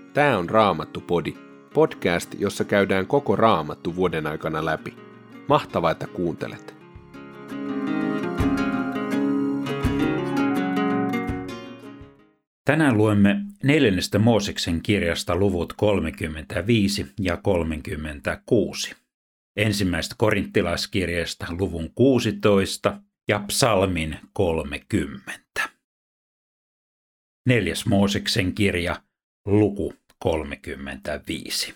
Tää on Raamattu-podi, podcast, jossa käydään koko Raamattu vuoden aikana läpi. Mahtavaa, että kuuntelet! Tänään luemme 4. Mooseksen kirjasta luvut 35 ja 36. Ensimmäistä korinttilaiskirjasta luvun 16 ja psalmin 30. 4. Mooseksen kirja, luku 35.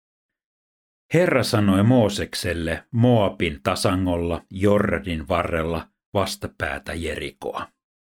Herra sanoi Moosekselle Moabin tasangolla Jordanin varrella vastapäätä Jerikoa.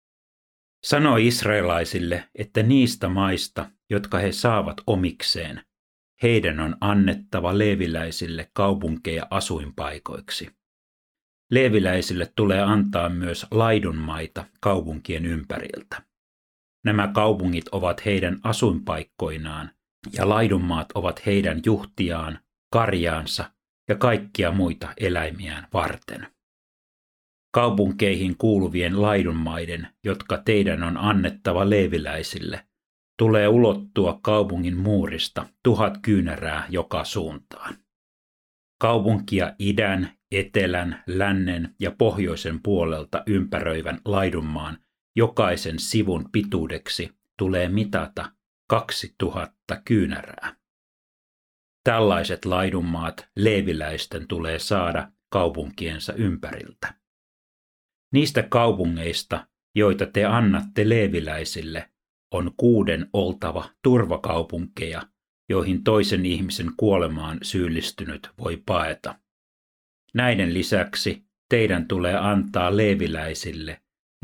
Sanoi israelaisille, että niistä maista, jotka he saavat omikseen, heidän on annettava leeviläisille kaupunkeja asuinpaikoiksi. Leeviläisille tulee antaa myös laidunmaita kaupunkien ympäriltä. Nämä kaupungit ovat heidän asuinpaikkoinaan, ja laidunmaat ovat heidän juhtiaan, karjaansa ja kaikkia muita eläimiään varten. Kaupunkeihin kuuluvien laidunmaiden, jotka teidän on annettava leeviläisille, tulee ulottua kaupungin muurista 1000 kyynärää joka suuntaan. Kaupunkia idän, etelän, lännen ja pohjoisen puolelta ympäröivän laidunmaan jokaisen sivun pituudeksi tulee mitata 2000 kyynärää. Tällaiset laidunmaat leeviläisten tulee saada kaupunkiensa ympäriltä. Niistä kaupungeista, joita te annatte leeviläisille, on 6 oltava turvakaupunkeja, joihin toisen ihmisen kuolemaan syyllistynyt voi paeta. Näiden lisäksi teidän tulee antaa leeviläisille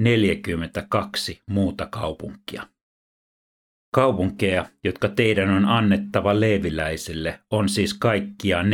42 muuta kaupunkia. Kaupunkeja, jotka teidän on annettava leeviläisille, on siis kaikkiaan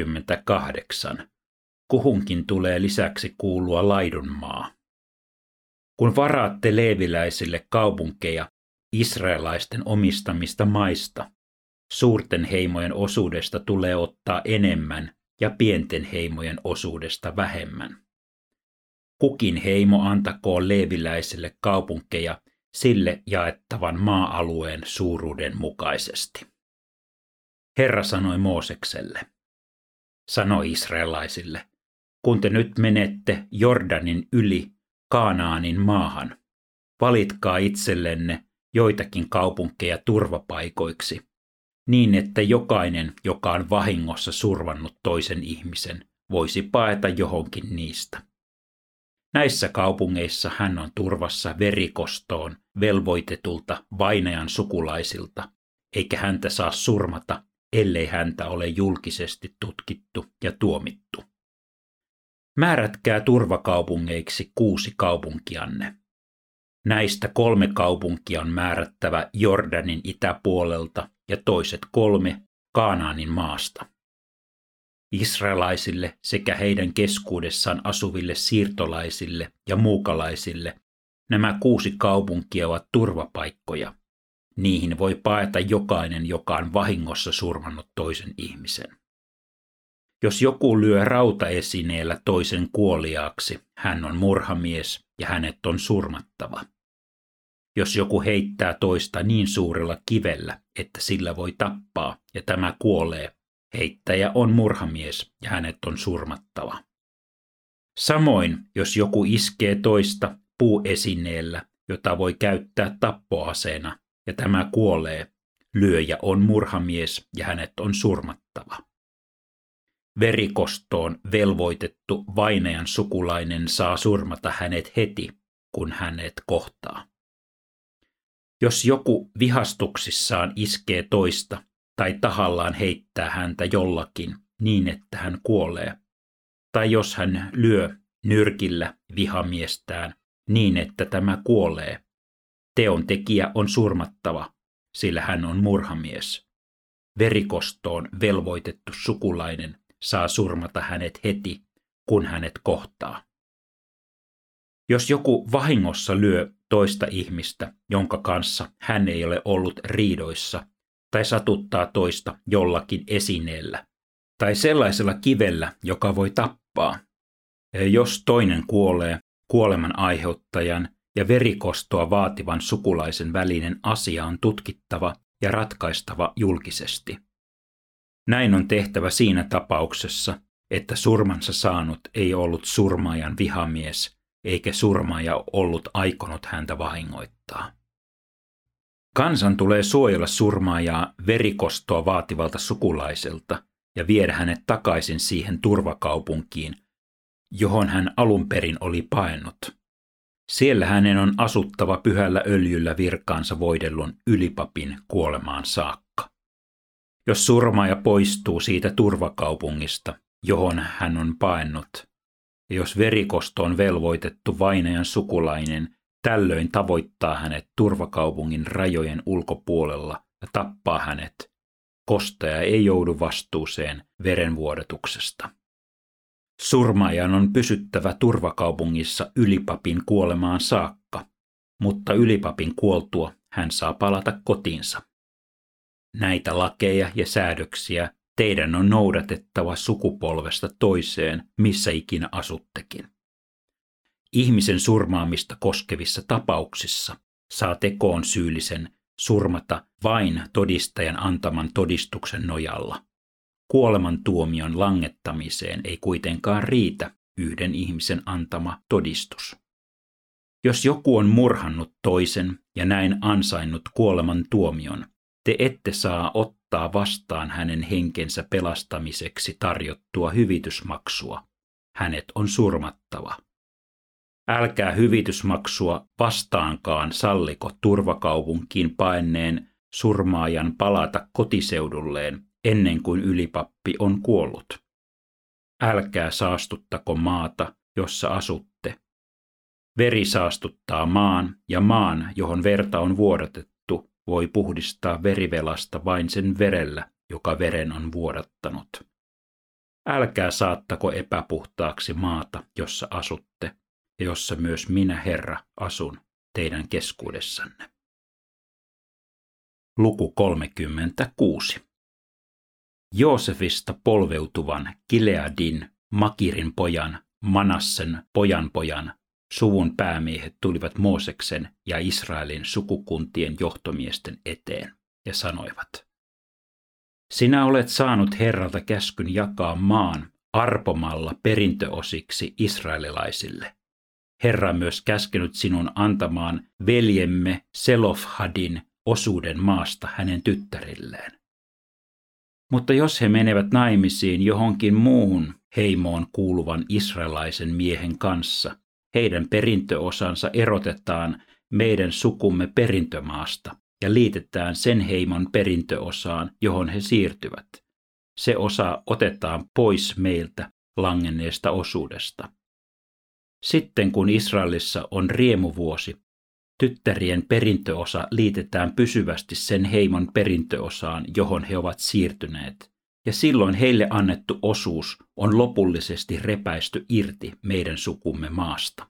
48. Kuhunkin tulee lisäksi kuulua laidunmaa. Kun varaatte leeviläisille kaupunkeja israelaisten omistamista maista, suurten heimojen osuudesta tulee ottaa enemmän ja pienten heimojen osuudesta vähemmän. Kukin heimo antakoon leeviläisille kaupunkeja sille jaettavan maa-alueen suuruuden mukaisesti. Herra sanoi Moosekselle, sanoi israelaisille, kun te nyt menette Jordanin yli Kaanaanin maahan, valitkaa itsellenne joitakin kaupunkeja turvapaikoiksi, niin että jokainen, joka on vahingossa survannut toisen ihmisen, voisi paeta johonkin niistä. Näissä kaupungeissa hän on turvassa verikostoon velvoitetulta vainajan sukulaisilta, eikä häntä saa surmata, ellei häntä ole julkisesti tutkittu ja tuomittu. Määrätkää turvakaupungeiksi 6 kaupunkianne. Näistä 3 kaupunkia on määrättävä Jordanin itäpuolelta ja toiset 3 Kaanaanin maasta. Israelaisille sekä heidän keskuudessaan asuville siirtolaisille ja muukalaisille nämä 6 kaupunkia ovat turvapaikkoja. Niihin voi paeta jokainen, joka on vahingossa surmannut toisen ihmisen. Jos joku lyö rautaesineellä toisen kuoliaaksi, hän on murhamies ja hänet on surmattava. Jos joku heittää toista niin suurella kivellä, että sillä voi tappaa ja tämä kuolee, heittäjä on murhamies ja hänet on surmattava. Samoin, jos joku iskee toista puuesineellä, jota voi käyttää tappoaseena, ja tämä kuolee, lyöjä on murhamies ja hänet on surmattava. Verikostoon velvoitettu vainajan sukulainen saa surmata hänet heti, kun hänet kohtaa. Jos joku vihastuksissaan iskee toista tai tahallaan heittää häntä jollakin niin, että hän kuolee, tai jos hän lyö nyrkillä vihamiestään niin, että tämä kuolee, teon tekijä on surmattava, sillä hän on murhamies. Verikostoon velvoitettu sukulainen saa surmata hänet heti, kun hänet kohtaa. Jos joku vahingossa lyö toista ihmistä, jonka kanssa hän ei ole ollut riidoissa, tai satuttaa toista jollakin esineellä, tai sellaisella kivellä, joka voi tappaa, jos toinen kuolee, kuoleman aiheuttajan ja verikostoa vaativan sukulaisen välinen asia on tutkittava ja ratkaistava julkisesti. Näin on tehtävä siinä tapauksessa, että surmansa saanut ei ollut surmaajan vihamies, eikä surmaaja ollut aikonut häntä vahingoittaa. Kansan tulee suojella surmaajaa verikostoa vaativalta sukulaiselta ja viedä hänet takaisin siihen turvakaupunkiin, johon hän alun perin oli paennut. Siellä hänen on asuttava pyhällä öljyllä virkaansa voidellun ylipapin kuolemaan saakka. Jos surmaaja poistuu siitä turvakaupungista, johon hän on paennut, ja jos verikostoon velvoitettu vainajan sukulainen tällöin tavoittaa hänet turvakaupungin rajojen ulkopuolella ja tappaa hänet, kostaja ei joudu vastuuseen verenvuodatuksesta. Surmaajan on pysyttävä turvakaupungissa ylipapin kuolemaan saakka, mutta ylipapin kuoltua hän saa palata kotiinsa. Näitä lakeja ja säädöksiä teidän on noudatettava sukupolvesta toiseen, missä ikinä asuttekin. Ihmisen surmaamista koskevissa tapauksissa saa tekoon syyllisen surmata vain todistajan antaman todistuksen nojalla. Kuolemantuomion langettamiseen ei kuitenkaan riitä yhden ihmisen antama todistus. Jos joku on murhannut toisen ja näin ansainnut kuolemantuomion, te ette saa ottaa vastaan hänen henkensä pelastamiseksi tarjottua hyvitysmaksua. Hänet on surmattava. Älkää hyvitysmaksua vastaankaan salliko turvakaupunkiin paenneen surmaajan palata kotiseudulleen ennen kuin ylipappi on kuollut. Älkää saastuttako maata, jossa asutte. Veri saastuttaa maan, ja maan, johon verta on vuodatettu, voi puhdistaa verivelasta vain sen verellä, joka veren on vuodattanut. Älkää saattako epäpuhtaaksi maata, jossa asutte, ja jossa myös minä, Herra, asun teidän keskuudessanne. Luku 36. Joosefista polveutuvan Gileadin, Makirin pojan, Manassen pojan suvun päämiehet tulivat Mooseksen ja Israelin sukukuntien johtomiesten eteen ja sanoivat: Sinä olet saanut Herralta käskyn jakaa maan arpomalla perintöosiksi israelilaisille. Herra on myös käskenyt sinun antamaan veljemme Selofhadin osuuden maasta hänen tyttärilleen. Mutta jos he menevät naimisiin johonkin muuhun heimoon kuuluvan israelaisen miehen kanssa, heidän perintöosansa erotetaan meidän sukumme perintömaasta ja liitetään sen heimon perintöosaan, johon he siirtyvät. Se osa otetaan pois meiltä langenneesta osuudesta. Sitten kun Israelissa on riemuvuosi, tyttärien perintöosa liitetään pysyvästi sen heimon perintöosaan, johon he ovat siirtyneet, ja silloin heille annettu osuus on lopullisesti repäisty irti meidän sukumme maasta.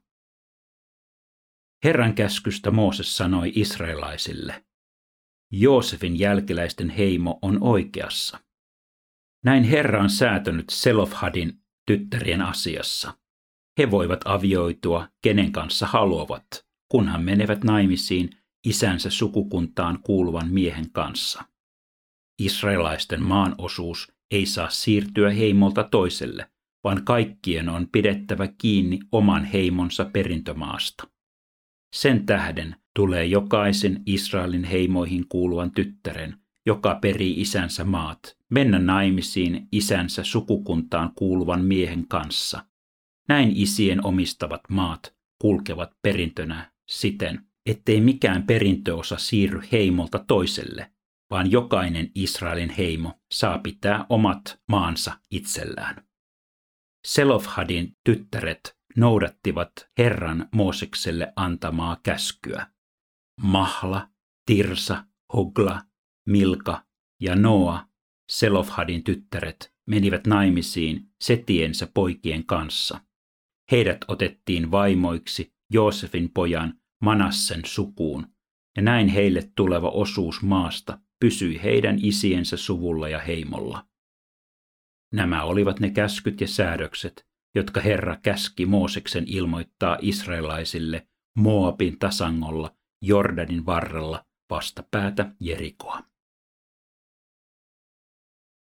Herran käskystä Mooses sanoi israelaisille: Joosefin jälkeläisten heimo on oikeassa. Näin Herra on säätänyt Selofhadin tyttärien asiassa. He voivat avioitua kenen kanssa haluavat, kunhan menevät naimisiin isänsä sukukuntaan kuuluvan miehen kanssa. Israelaisten maanosuus ei saa siirtyä heimolta toiselle, vaan kaikkien on pidettävä kiinni oman heimonsa perintömaasta. Sen tähden tulee jokaisen Israelin heimoihin kuuluvan tyttären, joka perii isänsä maat, mennä naimisiin isänsä sukukuntaan kuuluvan miehen kanssa. Näin isien omistavat maat kulkevat perintönä siten, ettei mikään perintöosa siirry heimolta toiselle, vaan jokainen Israelin heimo saa pitää omat maansa itsellään. Selofhadin tyttäret noudattivat Herran Moosekselle antamaa käskyä. Mahla, Tirsa, Hogla, Milka ja Noa, Selofhadin tyttäret, menivät naimisiin setiensä poikien kanssa. Heidät otettiin vaimoiksi Joosefin pojan Manassen sukuun, ja näin heille tuleva osuus maasta pysyi heidän isiensä suvulla ja heimolla. Nämä olivat ne käskyt ja säädökset, jotka Herra käski Mooseksen ilmoittaa israelaisille Moabin tasangolla Jordanin varrella vastapäätä Jerikoa.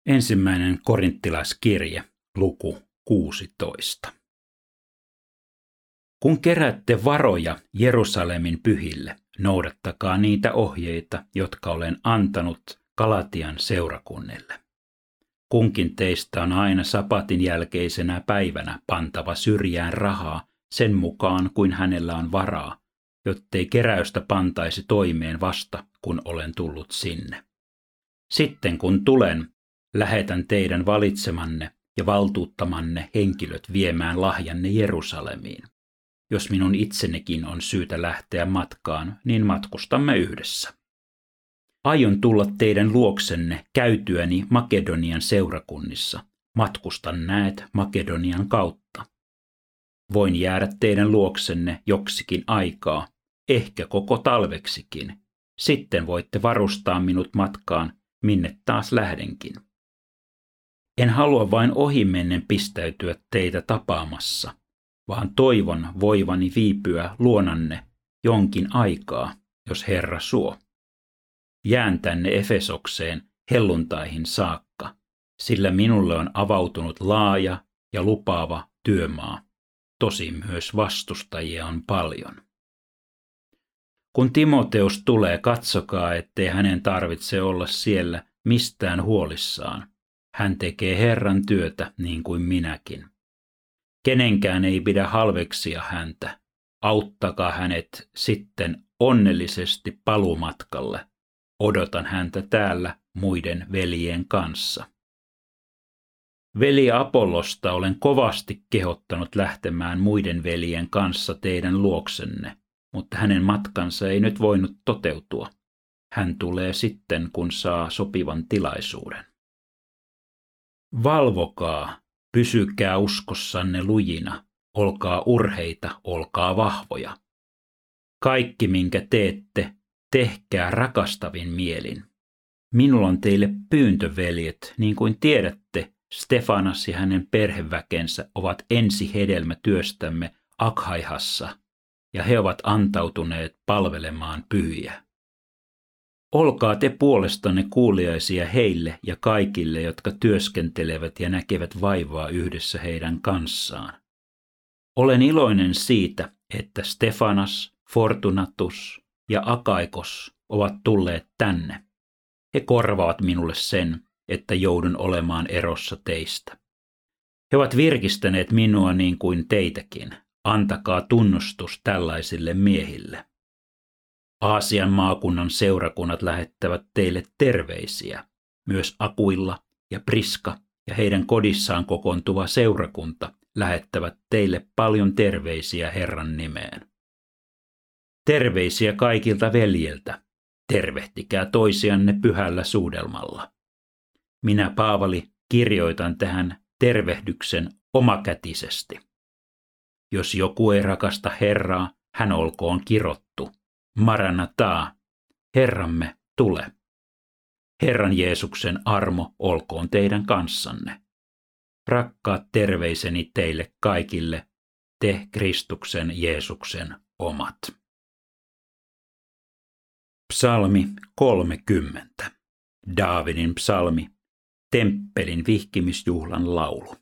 Ensimmäinen korinttilaiskirje, luku 16. Kun keräätte varoja Jerusalemin pyhille, noudattakaa niitä ohjeita, jotka olen antanut Galatian seurakunnille. Kunkin teistä on aina sapatin jälkeisenä päivänä pantava syrjään rahaa sen mukaan, kuin hänellä on varaa, jottei keräystä pantaisi toimeen vasta, kun olen tullut sinne. Sitten kun tulen, lähetän teidän valitsemanne ja valtuuttamanne henkilöt viemään lahjanne Jerusalemiin. Jos minun itsenikin on syytä lähteä matkaan, niin matkustamme yhdessä. Aion tulla teidän luoksenne käytyäni Makedonian seurakunnissa. Matkustan näet Makedonian kautta. Voin jäädä teidän luoksenne joksikin aikaa, ehkä koko talveksikin. Sitten voitte varustaa minut matkaan, minne taas lähdenkin. En halua vain ohimennen pistäytyä teitä tapaamassa, vaan toivon voivani viipyä luonanne jonkin aikaa, jos Herra suo. Jään tänne Efesokseen helluntaihin saakka, sillä minulle on avautunut laaja ja lupaava työmaa. Tosin myös vastustajia on paljon. Kun Timoteus tulee, katsokaa, ettei hänen tarvitse olla siellä mistään huolissaan. Hän tekee Herran työtä niin kuin minäkin. Kenenkään ei pidä halveksia häntä. Auttakaa hänet sitten onnellisesti paluumatkalle. Odotan häntä täällä muiden veljien kanssa. Veli Apollosta olen kovasti kehottanut lähtemään muiden veljien kanssa teidän luoksenne, mutta hänen matkansa ei nyt voinut toteutua. Hän tulee sitten, kun saa sopivan tilaisuuden. Valvokaa, pysykää uskossanne lujina, olkaa urheita, olkaa vahvoja. Kaikki, minkä teette, tehkää rakastavin mielin. Minulla on teille pyyntö, veljet, niin kuin tiedätte, Stefanas ja hänen perheväkensä ovat ensihedelmä työstämme Akhaihassa, ja he ovat antautuneet palvelemaan pyhiä. Olkaa te puolestanne kuuliaisia heille ja kaikille, jotka työskentelevät ja näkevät vaivaa yhdessä heidän kanssaan. Olen iloinen siitä, että Stefanas, Fortunatus ja Akaikos ovat tulleet tänne. He korvaavat minulle sen, että joudun olemaan erossa teistä. He ovat virkistäneet minua niin kuin teitäkin. Antakaa tunnustus tällaisille miehille. Aasian maakunnan seurakunnat lähettävät teille terveisiä. Myös Akuilla ja Priska ja heidän kodissaan kokoontuva seurakunta lähettävät teille paljon terveisiä Herran nimeen. Terveisiä kaikilta veljiltä. Tervehtikää toisianne pyhällä suudelmalla. Minä, Paavali, kirjoitan tähän tervehdyksen omakätisesti. Jos joku ei rakasta Herraa, hän olkoon kirottu. Maranataa, Herramme, tule. Herran Jeesuksen armo olkoon teidän kanssanne. Rakkaat terveiseni teille kaikille, te Kristuksen Jeesuksen omat. Psalmi 30. Daavidin psalmi, temppelin vihkimisjuhlan laulu.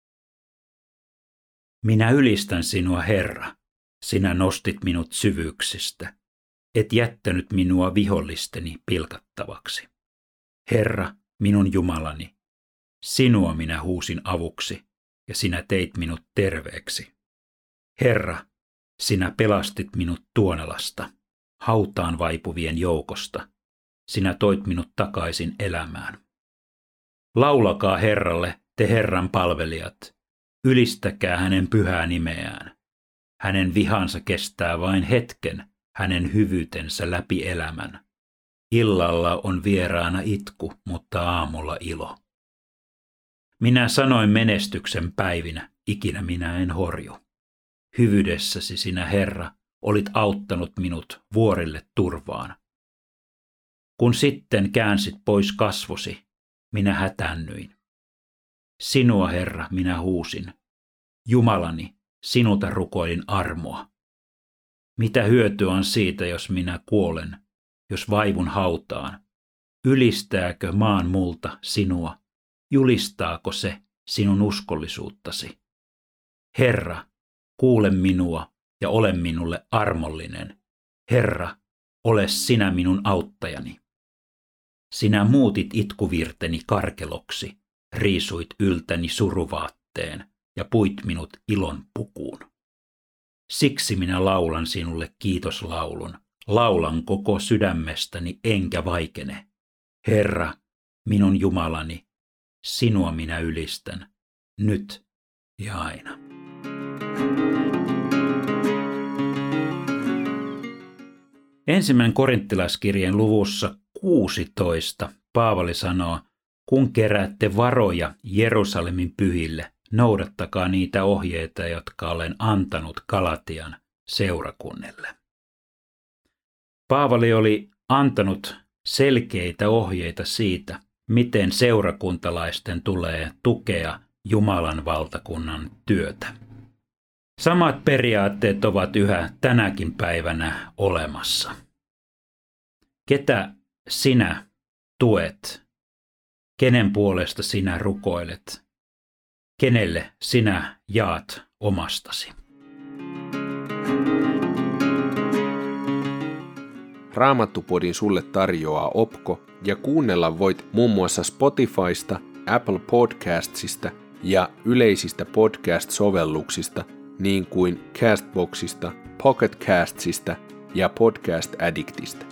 Minä ylistän sinua, Herra. Sinä nostit minut syvyyksistä, et jättänyt minua vihollisteni pilkattavaksi. Herra, minun Jumalani, sinua minä huusin avuksi, ja sinä teit minut terveeksi. Herra, sinä pelastit minut tuonelasta, hautaan vaipuvien joukosta. Sinä toit minut takaisin elämään. Laulakaa Herralle, te Herran palvelijat, ylistäkää hänen pyhää nimeään. Hänen vihansa kestää vain hetken, hänen hyvyytensä läpi elämän. Illalla on vieraana itku, mutta aamulla ilo. Minä sanoin menestyksen päivinä, ikinä minä en horju. Hyvyydessäsi sinä, Herra, olit auttanut minut vuorille turvaan. Kun sitten käänsit pois kasvosi, minä hätäännyin. Sinua, Herra, minä huusin. Jumalani, sinulta rukoilin armoa. Mitä hyötyä on siitä, jos minä kuolen, jos vaivun hautaan? Ylistääkö maan multa sinua, julistaako se sinun uskollisuuttasi? Herra, kuule minua ja ole minulle armollinen. Herra, ole sinä minun auttajani. Sinä muutit itkuvirteni karkeloksi, riisuit yltäni suruvaatteen ja puit minut ilon pukuun. Siksi minä laulan sinulle kiitoslaulun, laulan koko sydämestäni enkä vaikene. Herra, minun Jumalani, sinua minä ylistän, nyt ja aina. Ensimmäinen korinttilaiskirjeen luvussa 16 Paavali sanoo, kun keräätte varoja Jerusalemin pyhille, noudattakaa niitä ohjeita, jotka olen antanut Galatian seurakunnille. Paavali oli antanut selkeitä ohjeita siitä, miten seurakuntalaisten tulee tukea Jumalan valtakunnan työtä. Samat periaatteet ovat yhä tänäkin päivänä olemassa. Ketä sinä tuet? Kenen puolesta sinä rukoilet? Kenelle sinä jaat omastasi? Raamattupodin sulle tarjoaa Opko ja kuunnella voit muun muassa Spotifysta, Apple Podcastsista ja yleisistä podcast-sovelluksista niin kuin Castboxista, Pocket Castsista ja Podcast Addictista.